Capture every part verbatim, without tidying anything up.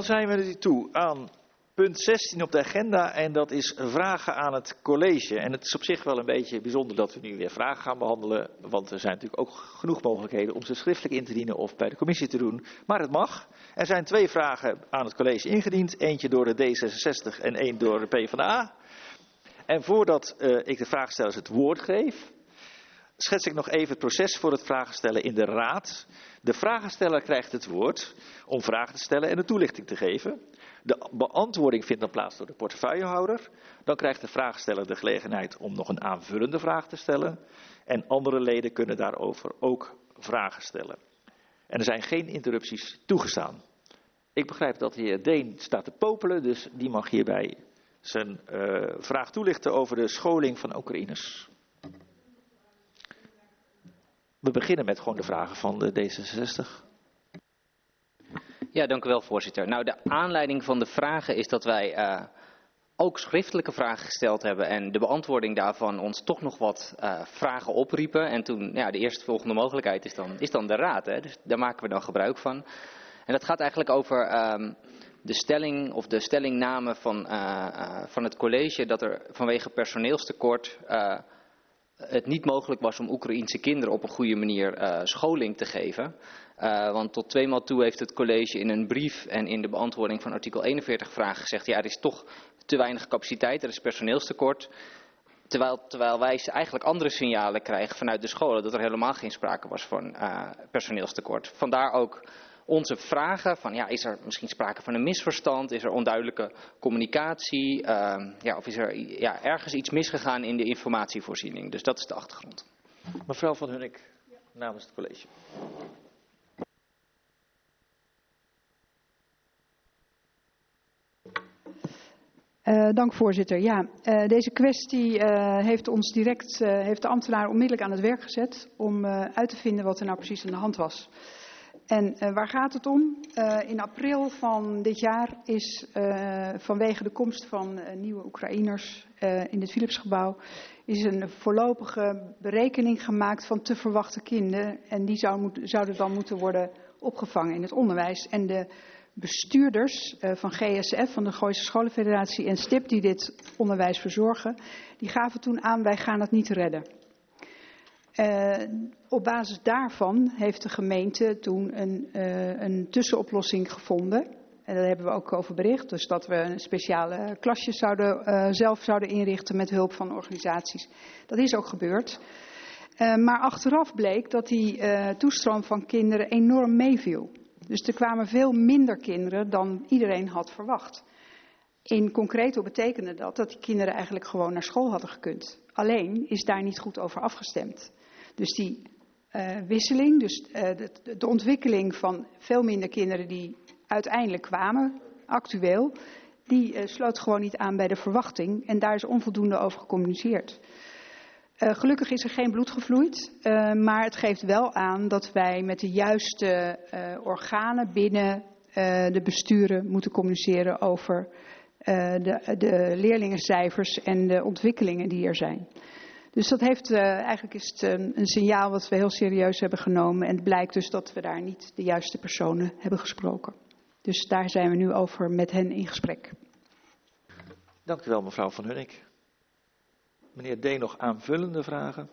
zijn we nu toe aan punt zestien op de agenda en dat is vragen aan het college. En het is op zich wel een beetje bijzonder dat we nu weer vragen gaan behandelen, want er zijn natuurlijk ook genoeg mogelijkheden om ze schriftelijk in te dienen of bij de commissie te doen. Maar het mag. Er zijn twee vragen aan het college ingediend, eentje door de D zesenzestig en één door de PvdA. En voordat uh, ik de vraagstellers het woord geef, schets ik nog even het proces voor het vragen stellen in de raad. De vragensteller krijgt het woord om vragen te stellen en een toelichting te geven. De beantwoording vindt dan plaats door de portefeuillehouder. Dan krijgt de vraagsteller de gelegenheid om nog een aanvullende vraag te stellen. En andere leden kunnen daarover ook vragen stellen. En er zijn geen interrupties toegestaan. Ik begrijp dat de heer Deen staat te popelen, dus die mag hierbij zijn uh, vraag toelichten over de scholing van Oekraïners. We beginnen met gewoon de vragen van de D zesenzestig. Ja, dank u wel, voorzitter. Nou, de aanleiding van de vragen is dat wij uh, ook schriftelijke vragen gesteld hebben en de beantwoording daarvan ons toch nog wat uh, vragen opriepen. En toen, ja, de eerstvolgende mogelijkheid is dan, is dan de raad, hè? Dus daar maken we dan gebruik van. En dat gaat eigenlijk over um, de stelling of de stellingname van, uh, uh, van het college dat er vanwege personeelstekort uh, het niet mogelijk was om Oekraïense kinderen op een goede manier uh, scholing te geven. Uh, want tot tweemaal toe heeft het college in een brief en in de beantwoording van artikel eenenveertig vragen gezegd, ja, er is toch te weinig capaciteit, er is personeelstekort. Terwijl, terwijl wij eigenlijk andere signalen krijgen vanuit de scholen dat er helemaal geen sprake was van uh, personeelstekort. Vandaar ook onze vragen van, ja, is er misschien sprake van een misverstand? Is er onduidelijke communicatie? Uh, ja, of is er ja, ergens iets misgegaan in de informatievoorziening? Dus dat is de achtergrond. Mevrouw Van Hunnik, namens het college. Uh, dank voorzitter. Ja, uh, deze kwestie uh, heeft ons direct, uh, heeft de ambtenaar onmiddellijk aan het werk gezet om uh, uit te vinden wat er nou precies aan de hand was. En uh, waar gaat het om? Uh, in april van dit jaar is uh, vanwege de komst van uh, nieuwe Oekraïners uh, in het Philipsgebouw is een voorlopige berekening gemaakt van te verwachte kinderen. En die zou moet, zouden dan moeten worden opgevangen in het onderwijs. En de bestuurders uh, van G S F, van de Gooise Scholenfederatie en STIP, die dit onderwijs verzorgen, die gaven toen aan, wij gaan het niet redden. Uh, op basis daarvan heeft de gemeente toen een, uh, een tussenoplossing gevonden. En daar hebben we ook over bericht. Dus dat we een speciale klasje zouden, uh, zelf zouden inrichten met hulp van organisaties. Dat is ook gebeurd. Uh, maar achteraf bleek dat die uh, toestroom van kinderen enorm meeviel. Dus er kwamen veel minder kinderen dan iedereen had verwacht. In concreto betekende dat dat die kinderen eigenlijk gewoon naar school hadden gekund. Alleen is daar niet goed over afgestemd. Dus die uh, wisseling, dus uh, de, de ontwikkeling van veel minder kinderen die uiteindelijk kwamen, actueel, die uh, sloot gewoon niet aan bij de verwachting. En daar is onvoldoende over gecommuniceerd. Uh, gelukkig is er geen bloed gevloeid, uh, maar het geeft wel aan dat wij met de juiste uh, organen binnen uh, de besturen moeten communiceren over uh, de, de leerlingencijfers en de ontwikkelingen die er zijn. Dus dat heeft, uh, eigenlijk is het een, een signaal wat we heel serieus hebben genomen. En het blijkt dus dat we daar niet de juiste personen hebben gesproken. Dus daar zijn we nu over met hen in gesprek. Dank u wel, mevrouw Van Hunnik. Meneer D, nog aanvullende vragen?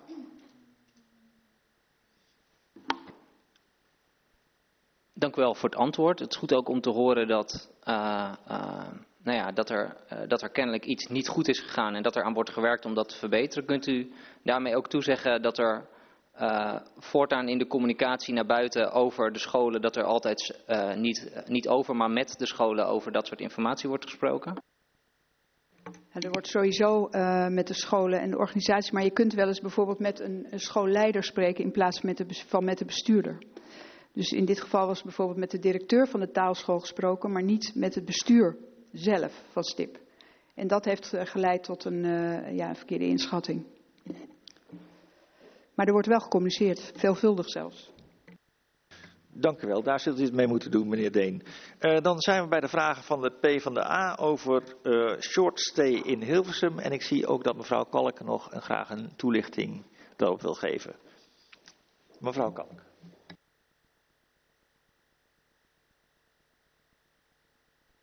Dank u wel voor het antwoord. Het is goed ook om te horen dat, uh, uh, nou ja, dat, er, uh, dat er kennelijk iets niet goed is gegaan en dat er aan wordt gewerkt om dat te verbeteren. Kunt u daarmee ook toezeggen dat er uh, voortaan in de communicatie naar buiten over de scholen, dat er altijd uh, niet, niet over, maar met de scholen over dat soort informatie wordt gesproken? Er wordt sowieso uh, met de scholen en de organisatie, maar je kunt wel eens bijvoorbeeld met een, een schoolleider spreken in plaats van met, de, van met de bestuurder. Dus in dit geval was bijvoorbeeld met de directeur van de taalschool gesproken, maar niet met het bestuur zelf van STIP. En dat heeft uh, geleid tot een, uh, ja, een verkeerde inschatting. Maar er wordt wel gecommuniceerd, veelvuldig zelfs. Dank u wel, daar zult u het mee moeten doen, meneer Deen. Uh, dan zijn we bij de vragen van de PvdA over uh, short stay in Hilversum. En ik zie ook dat mevrouw Kalk nog een, graag een toelichting daarop wil geven. Mevrouw Kalk.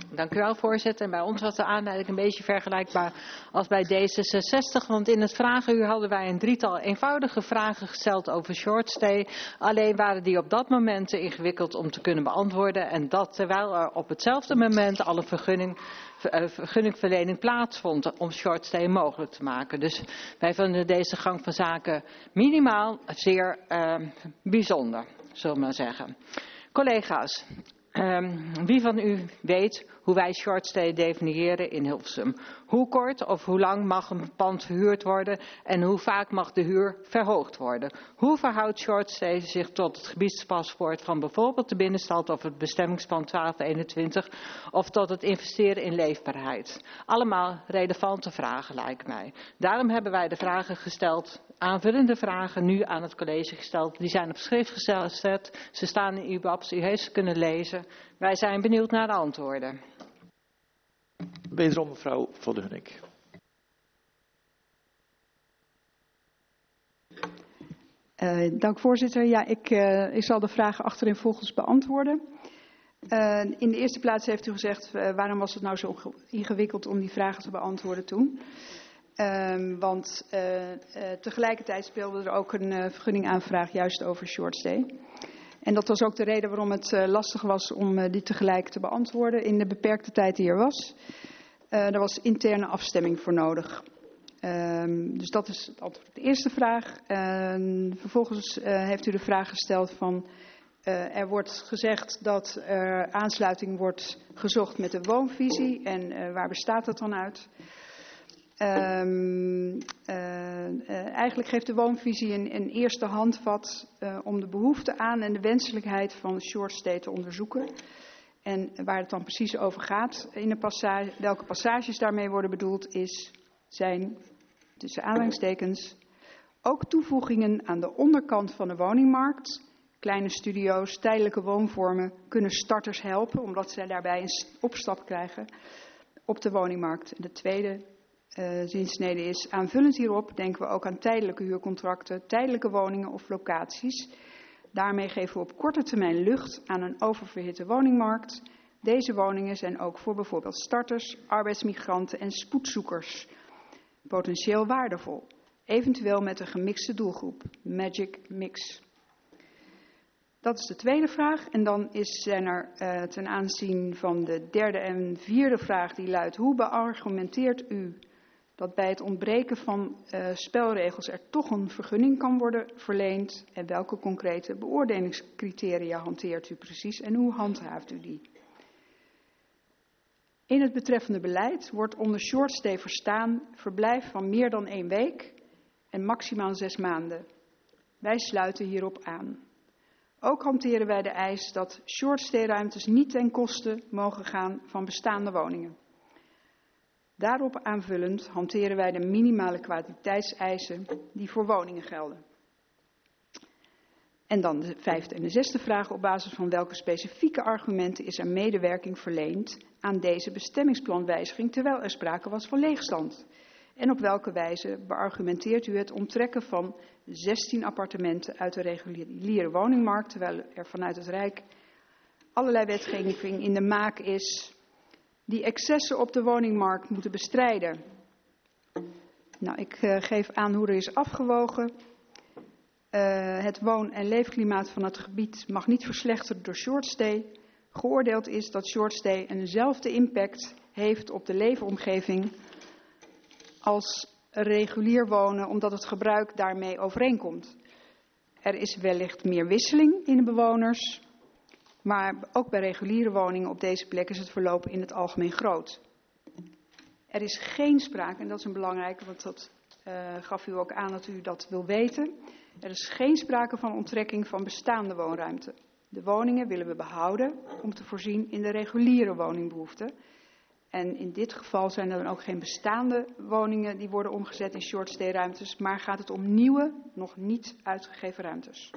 Dank u wel, voorzitter. En bij ons was de aanleiding een beetje vergelijkbaar als bij D zesenzestig. Want in het vragenuur hadden wij een drietal eenvoudige vragen gesteld over short stay. Alleen waren die op dat moment te ingewikkeld om te kunnen beantwoorden. En dat terwijl er op hetzelfde moment al een vergunning, uh, vergunningverlening plaatsvond om short stay mogelijk te maken. Dus wij vinden deze gang van zaken minimaal zeer uh, bijzonder, zullen we maar zeggen. Collega's. Um, wie van u weet hoe wij short stay definiëren in Hilversum? Hoe kort of hoe lang mag een pand verhuurd worden en hoe vaak mag de huur verhoogd worden? Hoe verhoudt short stay zich tot het gebiedspaspoort van bijvoorbeeld de binnenstad of het bestemmingsplan twaalf eenentwintig of tot het investeren in leefbaarheid? Allemaal relevante vragen lijkt mij. Daarom hebben wij de vragen gesteld, aanvullende vragen nu aan het college gesteld. Die zijn op schrift gezet, ze staan in U B A B's, u heeft ze kunnen lezen. Wij zijn benieuwd naar de antwoorden. Wederom mevrouw Van de Hunnik. Uh, dank voorzitter. Ja, ik, uh, ik zal de vragen achterin beantwoorden. Uh, in de eerste plaats heeft u gezegd, uh, waarom was het nou zo ingewikkeld om die vragen te beantwoorden toen? Uh, want uh, uh, tegelijkertijd speelde er ook een uh, vergunningaanvraag juist over short stay. En dat was ook de reden waarom het uh, lastig was om uh, die tegelijk te beantwoorden in de beperkte tijd die er was. Uh, er was interne afstemming voor nodig. Uh, dus dat is het antwoord op de eerste vraag. Uh, vervolgens uh, heeft u de vraag gesteld van, uh, er wordt gezegd dat er aansluiting wordt gezocht met de woonvisie en uh, waar bestaat dat dan uit? Um, uh, uh, eigenlijk geeft de woonvisie een, een eerste handvat uh, om de behoefte aan en de wenselijkheid van short stay te onderzoeken. En waar het dan precies over gaat in de passage, welke passages daarmee worden bedoeld is, zijn tussen aanhalingstekens ook toevoegingen aan de onderkant van de woningmarkt. Kleine studio's, tijdelijke woonvormen kunnen starters helpen omdat zij daarbij een opstap krijgen op de woningmarkt. En de tweede Uh, zinsnede is, aanvullend hierop denken we ook aan tijdelijke huurcontracten, tijdelijke woningen of locaties. Daarmee geven we op korte termijn lucht aan een oververhitte woningmarkt. Deze woningen zijn ook voor bijvoorbeeld starters, arbeidsmigranten en spoedzoekers potentieel waardevol. Eventueel met een gemixte doelgroep, magic mix. Dat is de tweede vraag. En dan is, zijn er uh, ten aanzien van de derde en vierde vraag die luidt, hoe beargumenteert u dat bij het ontbreken van uh, spelregels er toch een vergunning kan worden verleend en welke concrete beoordelingscriteria hanteert u precies en hoe handhaaft u die? In het betreffende beleid wordt onder short stay verstaan verblijf van meer dan één week en maximaal zes maanden. Wij sluiten hierop aan. Ook hanteren wij de eis dat short stay ruimtes niet ten koste mogen gaan van bestaande woningen. Daarop aanvullend hanteren wij de minimale kwaliteitseisen die voor woningen gelden. En dan de vijfde en de zesde vraag, op basis van welke specifieke argumenten is er medewerking verleend aan deze bestemmingsplanwijziging terwijl er sprake was van leegstand? En op welke wijze beargumenteert u het onttrekken van zestien appartementen uit de reguliere woningmarkt, terwijl er vanuit het Rijk allerlei wetgeving in de maak is die excessen op de woningmarkt moeten bestrijden? Nou, ik uh, geef aan hoe er is afgewogen. Uh, het woon- en leefklimaat van het gebied mag niet verslechteren door short stay. Geoordeeld is dat short stay eenzelfde impact heeft op de leefomgeving als regulier wonen, omdat het gebruik daarmee overeenkomt. Er is wellicht meer wisseling in de bewoners, maar ook bij reguliere woningen op deze plek is het verloop in het algemeen groot. Er is geen sprake, en dat is een belangrijke, want dat uh, gaf u ook aan dat u dat wil weten. Er is geen sprake van onttrekking van bestaande woonruimte. De woningen willen we behouden om te voorzien in de reguliere woningbehoeften. En in dit geval zijn er dan ook geen bestaande woningen die worden omgezet in short stay ruimtes, maar gaat het om nieuwe, nog niet uitgegeven ruimtes.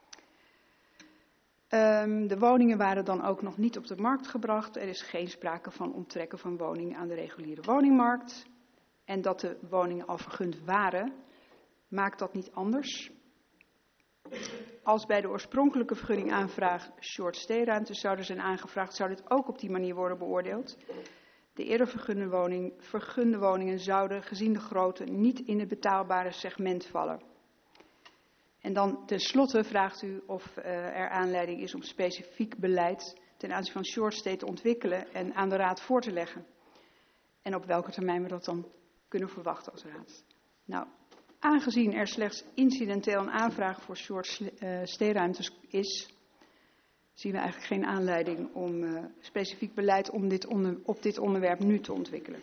Um, de woningen waren dan ook nog niet op de markt gebracht. Er is geen sprake van onttrekken van woningen aan de reguliere woningmarkt. En dat de woningen al vergund waren, maakt dat niet anders. Als bij de oorspronkelijke vergunningaanvraag short stay-ruimtes zouden zijn aangevraagd, zou dit ook op die manier worden beoordeeld. De eerder vergunde, woning, vergunde woningen zouden, gezien de grootte, niet in het betaalbare segment vallen. En dan tenslotte vraagt u of uh, er aanleiding is om specifiek beleid ten aanzien van short stay te ontwikkelen en aan de Raad voor te leggen. En op welke termijn we dat dan kunnen verwachten als Raad. Nou, aangezien er slechts incidenteel een aanvraag voor short uh, stay-ruimtes is, zien we eigenlijk geen aanleiding om uh, specifiek beleid om dit onder, op dit onderwerp nu te ontwikkelen.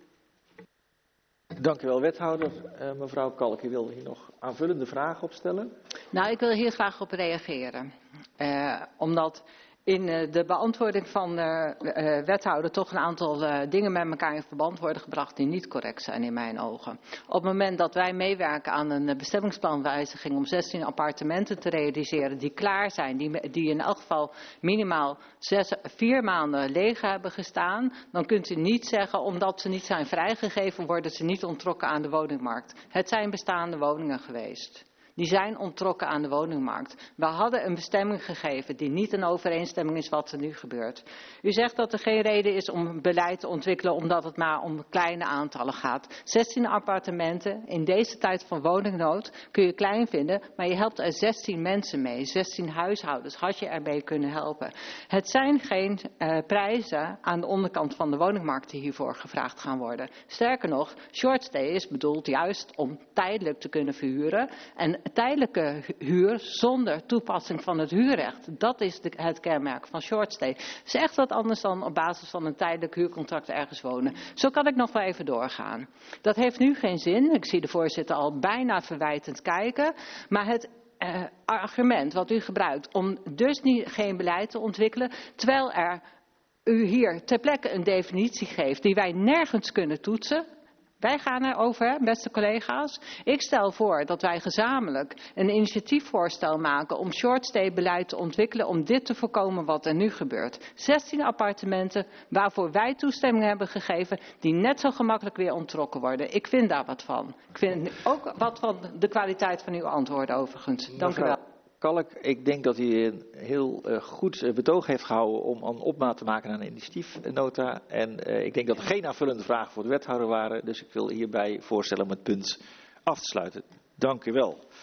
Dank u wel, wethouder. Uh, mevrouw Kalk, u wilde hier nog aanvullende vragen op stellen? Nou, ik wil hier graag op reageren. Uh, omdat in uh, de beantwoording van de uh, uh, wethouder toch een aantal uh, dingen met elkaar in verband worden gebracht die niet correct zijn in mijn ogen. Op het moment dat wij meewerken aan een uh, bestemmingsplanwijziging om zestien appartementen te realiseren die klaar zijn, die, die in elk geval minimaal zes, vier maanden leeg hebben gestaan, dan kunt u niet zeggen omdat ze niet zijn vrijgegeven worden ze niet onttrokken aan de woningmarkt. Het zijn bestaande woningen geweest. Die zijn onttrokken aan de woningmarkt. We hadden een bestemming gegeven die niet in overeenstemming is wat er nu gebeurt. U zegt dat er geen reden is om beleid te ontwikkelen omdat het maar om kleine aantallen gaat. zestien appartementen in deze tijd van woningnood kun je klein vinden, maar je helpt er zestien mensen mee. zestien huishoudens had je ermee kunnen helpen. Het zijn geen uh, prijzen aan de onderkant van de woningmarkt die hiervoor gevraagd gaan worden. Sterker nog, short stay is bedoeld juist om tijdelijk te kunnen verhuren en tijdelijke huur zonder toepassing van het huurrecht. Dat is de, het kenmerk van short stay. Het is echt wat anders dan op basis van een tijdelijk huurcontract ergens wonen. Zo kan ik nog wel even doorgaan. Dat heeft nu geen zin. Ik zie de voorzitter al bijna verwijtend kijken. Maar het uh, argument wat u gebruikt om dus niet, geen beleid te ontwikkelen, terwijl er u hier ter plekke een definitie geeft die wij nergens kunnen toetsen. Wij gaan erover, beste collega's. Ik stel voor dat wij gezamenlijk een initiatiefvoorstel maken om short stay beleid te ontwikkelen om dit te voorkomen wat er nu gebeurt. zestien appartementen waarvoor wij toestemming hebben gegeven die net zo gemakkelijk weer onttrokken worden. Ik vind daar wat van. Ik vind ook wat van de kwaliteit van uw antwoorden overigens. Dank u wel. Kalk, ik denk dat u een heel uh, goed uh, betoog heeft gehouden om een opmaat te maken aan een initiatiefnota. En uh, ik denk dat er geen aanvullende vragen voor de wethouder waren. Dus ik wil hierbij voorstellen om het punt af te sluiten. Dank u wel.